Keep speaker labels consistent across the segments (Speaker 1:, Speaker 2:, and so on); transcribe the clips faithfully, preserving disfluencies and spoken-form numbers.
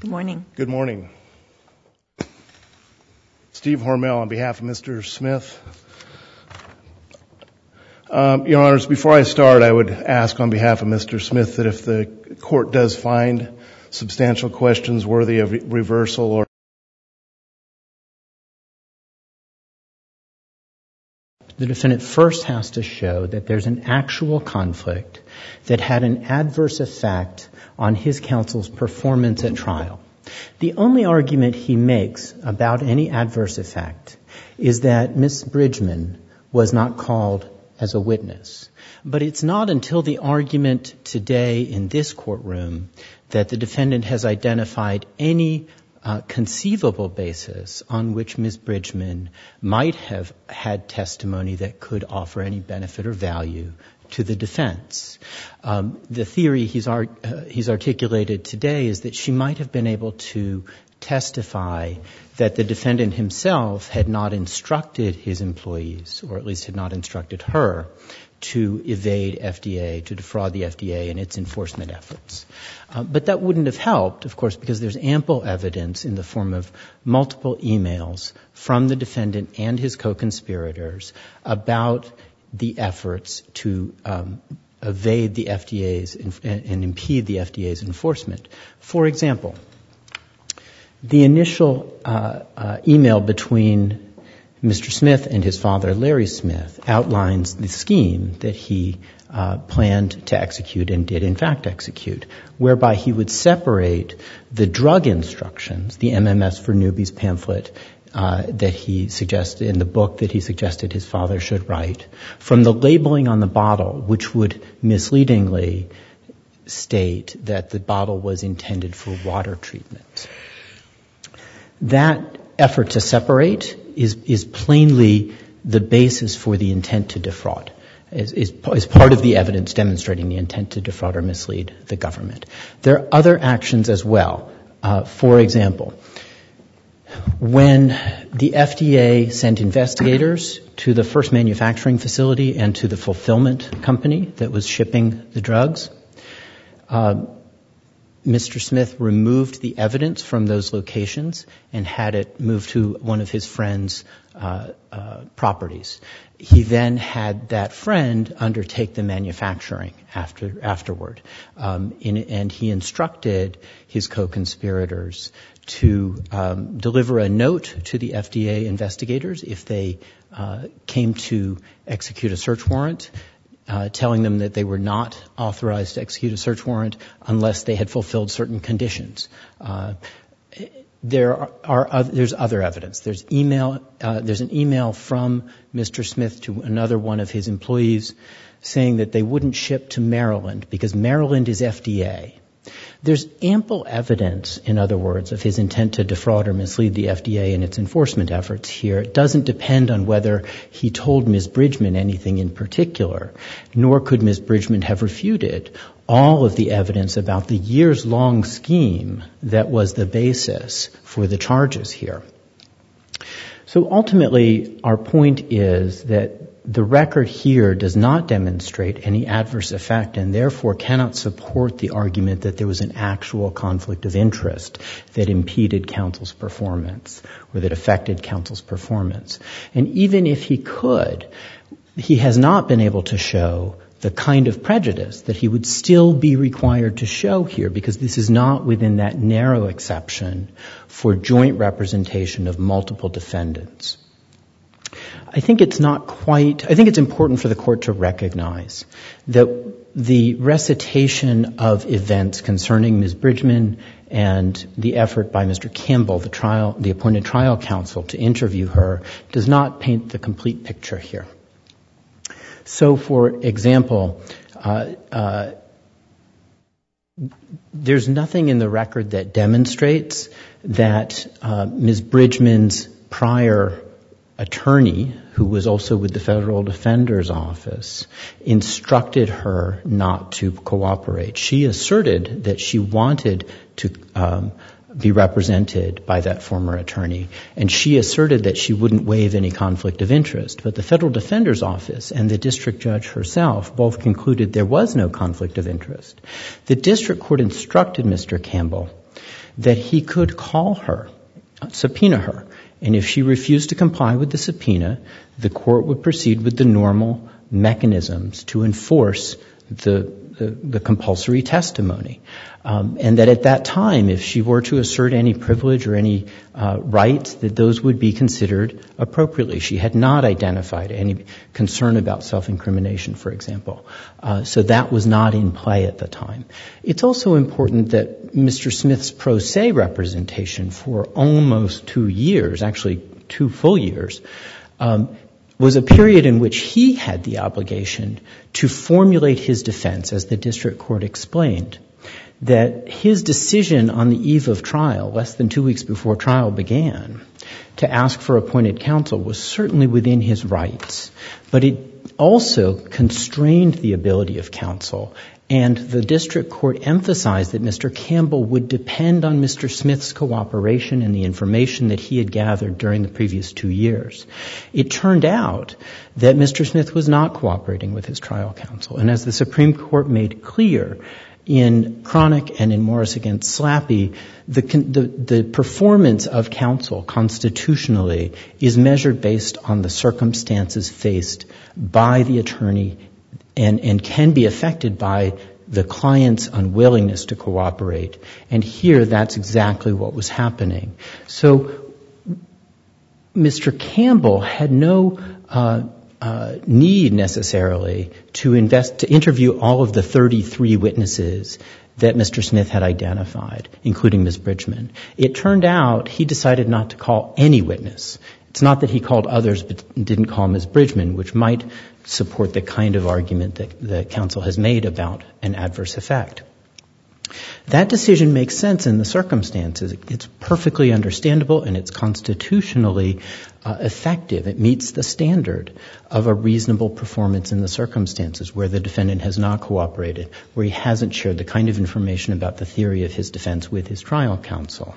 Speaker 1: Good morning.
Speaker 2: Good morning. Steve Hormel on behalf of Mister Smith. Um, Your Honors, before I start, I would ask on behalf of Mister Smith that if the court does find substantial questions worthy of re- reversal or
Speaker 3: the defendant first has to show that there's an actual conflict that had an adverse effect on his counsel's performance at trial. The only argument he makes about any adverse effect is that Miz Bridgman was not called as a witness. But it's not until the argument today in this courtroom that the defendant has identified any uh, conceivable basis on which Miz Bridgman might have had testimony that could offer any benefit or value to the defense. Um, the theory he's, ar- uh, he's articulated today is that she might have been able to testify that the defendant himself had not instructed his employees, or at least had not instructed her, to evade F D A, to defraud the F D A in its enforcement efforts. Uh, but that wouldn't have helped, of course, because there's ample evidence in the form of multiple emails from the defendant and his co-conspirators about the efforts to um, evade the F D A's and, and impede the F D A's enforcement. For example, the initial uh, uh, email between Mister Smith and his father, Larry Smith, outlines the scheme that he uh, planned to execute and did in fact execute, whereby he would separate the drug instructions, the M M S for Newbies pamphlet uh, that he suggested, in the book that he suggested his father should write, from the labeling on the bottle, which would misleadingly state that the bottle was intended for water treatment. That effort to separate is, is plainly the basis for the intent to defraud, is, is, is part of the evidence demonstrating the intent to defraud or mislead the government. There are other actions as well. Uh, for example, when the F D A sent investigators to the first manufacturing facility and to the fulfillment company that was shipping the drugs, uh, Mister Smith removed the evidence from those locations and had it moved to one of his friend's uh, uh, properties. He then had that friend undertake the manufacturing after afterward, um, in, and he instructed his co-conspirators to um, deliver a note to the F D A investigators if they uh, came to execute a search warrant, Uh, telling them that they were not authorized to execute a search warrant unless they had fulfilled certain conditions. Uh, there are, are other, there's other evidence. There's email. Uh, there's an email from Mister Smith to another one of his employees saying that they wouldn't ship to Maryland because Maryland is F D A. There's ample evidence, in other words, of his intent to defraud or mislead the F D A in its enforcement efforts here. It doesn't depend on whether he told Miz Bridgman anything in particular, nor could Miz Bridgman have refuted all of the evidence about the years-long scheme that was the basis for the charges here. So ultimately, our point is that the record here does not demonstrate any adverse effect and therefore cannot support the argument that there was an actual conflict of interest that impeded counsel's performance or that affected counsel's performance. And even if he could, he has not been able to show the kind of prejudice that he would still be required to show here, because this is not within that narrow exception for joint representation of multiple defendants. I think it's not quite, I think it's important for the court to recognize that the recitation of events concerning Miz Bridgman and the effort by Mister Campbell, the trial, the appointed trial counsel, to interview her does not paint the complete picture here. So, for example, uh, uh, there's nothing in the record that demonstrates that uh, Miz Bridgman's prior attorney, who was also with the Federal Defender's Office, instructed her not to cooperate. She asserted that she wanted to um, be represented by that former attorney, and she asserted that she wouldn't waive any conflict of interest. But the Federal Defender's Office and the district judge herself both concluded there was no conflict of interest. The district court instructed Mister Campbell that he could call her, subpoena her, and if she refused to comply with the subpoena, the court would proceed with the normal mechanisms to enforce the, the, the compulsory testimony. Um, and that at that time, if she were to assert any privilege or any uh, rights, that those would be considered appropriately. She had not identified any concern about self-incrimination, for example. Uh, so that was not in play at the time. It's also important that Mister Smith's pro se representation for almost two years, actually two full years, um, was a period in which he had the obligation to formulate his defense, as the district court explained, that his decision on the eve of trial, less than two weeks before trial began, to ask for appointed counsel was certainly within his rights, but it also constrained the ability of counsel. And the district court emphasized that Mister Campbell would depend on Mister Smith's cooperation and the information that he had gathered during the previous two years. It turned out that Mister Smith was not cooperating with his trial counsel. And as the Supreme Court made clear in Cronick and in Morris against Slappy, the, the, the performance of counsel constitutionally is measured based on the circumstances faced by the attorney and, and can be affected by the client's unwillingness to cooperate. And here, that's exactly what was happening. So Mister Campbell had no uh, uh, need necessarily to invest, to interview all of the thirty-three witnesses that Mister Smith had identified, including Miz Bridgman. It turned out he decided not to call any witness. It's not that he called others but didn't call Miz Bridgman, which might support the kind of argument that the counsel has made about an adverse effect. That decision makes sense in the circumstances. It's perfectly understandable and it's constitutionally uh, effective. It meets the standard of a reasonable performance in the circumstances where the defendant has not cooperated, where he hasn't shared the kind of information about the theory of his defense with his trial counsel.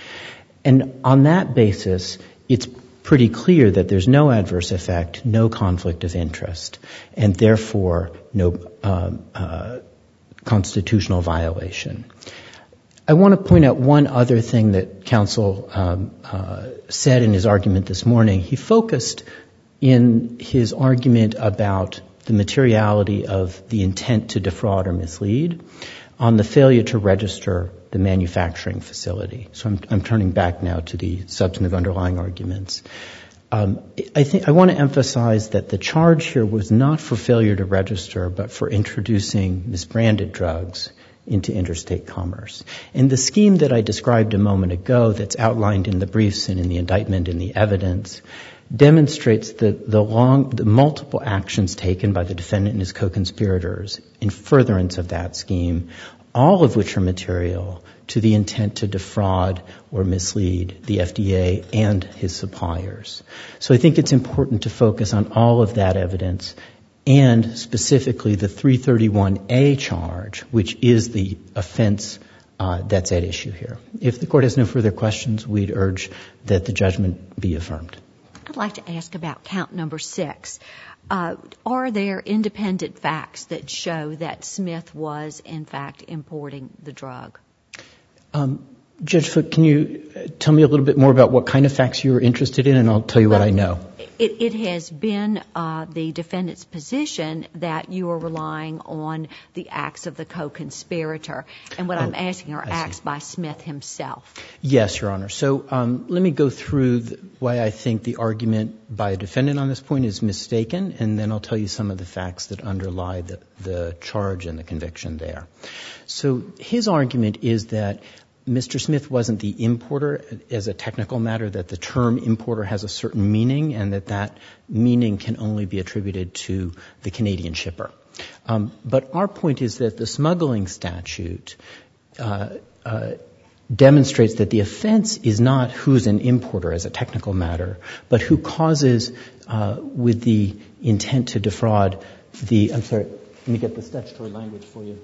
Speaker 3: And on that basis, it's pretty clear that there's no adverse effect, no conflict of interest, and therefore no uh, uh, constitutional violation. I want to point out one other thing that counsel um, uh, said in his argument this morning. He focused in his argument about the materiality of the intent to defraud or mislead on the failure to register the manufacturing facility. So I'm, I'm turning back now to the substantive underlying arguments. Um, I think I want to emphasize that the charge here was not for failure to register, but for introducing misbranded drugs into interstate commerce. And the scheme that I described a moment ago, that's outlined in the briefs and in the indictment and the evidence, demonstrates the, the long, the multiple actions taken by the defendant and his co-conspirators in furtherance of that scheme, all of which are material to the intent to defraud or mislead the F D A and his suppliers. So I think it's important to focus on all of that evidence and specifically the three thirty-one A charge, which is the offense uh, that's at issue here. If the court has no further questions, we'd urge that the judgment be affirmed.
Speaker 1: I'd like to ask about count number six. Uh, are there independent facts that show that Smith was, in fact, importing the drug? Um,
Speaker 3: Judge Foote, can you tell me a little bit more about what kind of facts you're interested in, and I'll tell you well, what I know.
Speaker 1: It, it has been uh, the defendant's position that you are relying on the acts of the co-conspirator. And what oh, I'm asking are I acts see. by Smith himself.
Speaker 3: Yes, Your Honor. So um, let me go through the, why I think the argument by a defendant on this point is mistaken, and then I'll tell you some of the facts that underlie the, the charge and the conviction there. So his argument is that Mister Smith wasn't the importer as a technical matter, that the term importer has a certain meaning and that that meaning can only be attributed to the Canadian shipper. Um, but our point is that the smuggling statute uh, uh, demonstrates that the offense is not who's an importer as a technical matter, but who causes, uh, with the intent to defraud, the, I'm sorry, let me get the statutory language for you.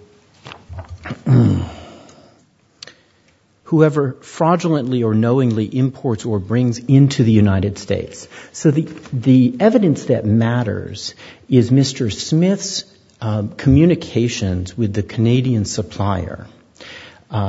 Speaker 3: Whoever fraudulently or knowingly imports or brings into the United States. So the the evidence that matters is Mister Smith's um, communications with the Canadian supplier, uh,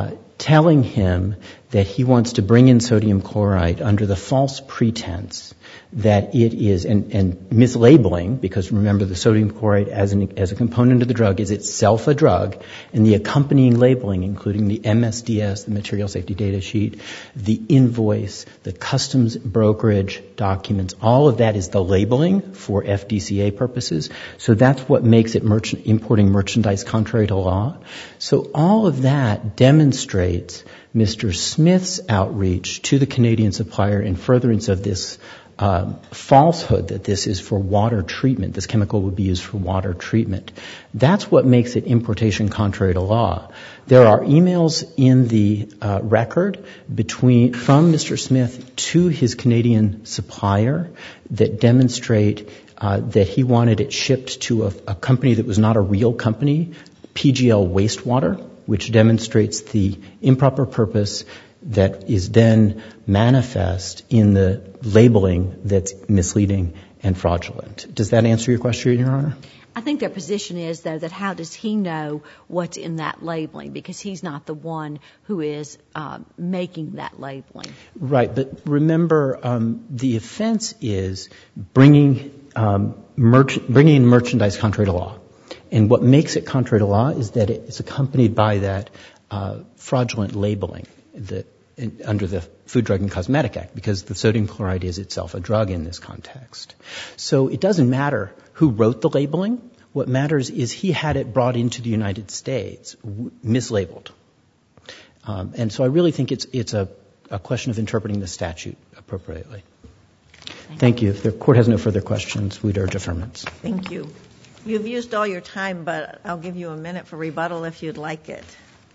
Speaker 3: telling him that he wants to bring in sodium chloride under the false pretense that it is, and, and mislabeling, because remember the sodium chloride as, an, as a component of the drug is itself a drug, and the accompanying labeling, including the M S D S, the material safety data sheet, the invoice, the customs brokerage documents, all of that is the labeling for F D C A purposes. So that's what makes it merchant, importing merchandise contrary to law. So all of that demonstrates Mister Smith's outreach to the Canadian supplier in furtherance of this Uh, falsehood that this is for water treatment, this chemical would be used for water treatment. That's what makes it importation contrary to law. There are emails in the uh, record between from Mister Smith to his Canadian supplier that demonstrate uh, that he wanted it shipped to a, a company that was not a real company, P G L Wastewater, which demonstrates the improper purpose that is then manifest in the labeling that's misleading and fraudulent. Does that answer your question, Your Honor?
Speaker 1: I think their position is, though, that how does he know what's in that labeling? Because he's not the one who is uh, making that labeling.
Speaker 3: Right, but remember, um, the offense is bringing, um, merch- bringing in merchandise contrary to law. And what makes it contrary to law is that it's accompanied by that uh, fraudulent labeling that in, under the Food, Drug, and Cosmetic Act, because the sodium chloride is itself a drug in this context. So it doesn't matter who wrote the labeling. What matters is he had it brought into the United States, w- mislabeled. Um, and so I really think it's it's a, a question of interpreting the statute appropriately. Thank, Thank you. If the Court has no further questions, we'd urge affirmance.
Speaker 4: Thank you. You've used all your time, but I'll give you a minute for rebuttal if you'd like it.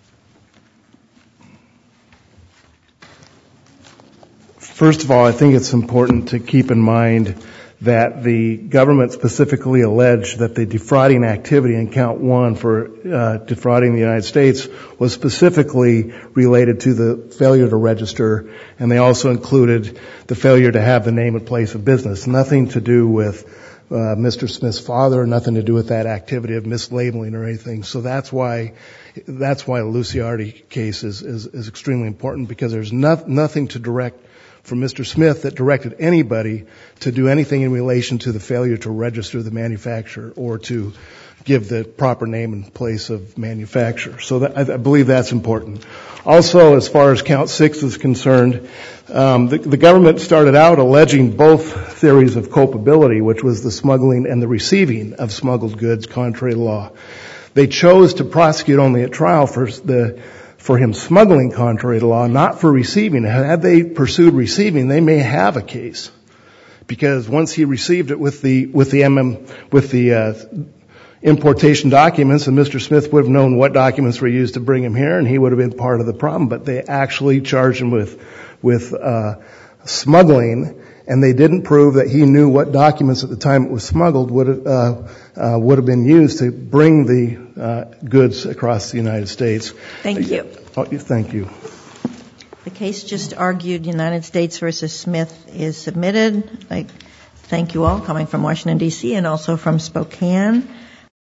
Speaker 2: First of all, I think it's important to keep in mind that the government specifically alleged that the defrauding activity in count one for uh, defrauding the United States was specifically related to the failure to register, and they also included the failure to have the name and place of business. Nothing to do with uh, Mister Smith's father, nothing to do with that activity of mislabeling or anything. So that's why that's why the Luciardi case is, is, is extremely important, because there's no, nothing to direct from Mister Smith that directed anybody to do anything in relation to the failure to register the manufacturer or to give the proper name and place of manufacturer. So that, I, I believe that's important. Also, as far as count six is concerned, um, the, the government started out alleging both theories of culpability, which was the smuggling and the receiving of smuggled goods contrary to law. They chose to prosecute only at trial for the for him smuggling contrary to law, not for receiving. Had they pursued receiving, they may have a case, because once he received it with the with the M M with the uh, importation documents, and Mister Smith would have known what documents were used to bring him here, and he would have been part of the problem. But they actually charged him with with uh, smuggling, and they didn't prove that he knew what documents at the time it was smuggled would have, uh, uh, would have been used to bring the uh, goods across the United States.
Speaker 4: Thank you.
Speaker 2: Oh, thank you.
Speaker 4: The case just argued, United States versus Smith, is submitted. I thank you all coming from Washington, D C and also from Spokane.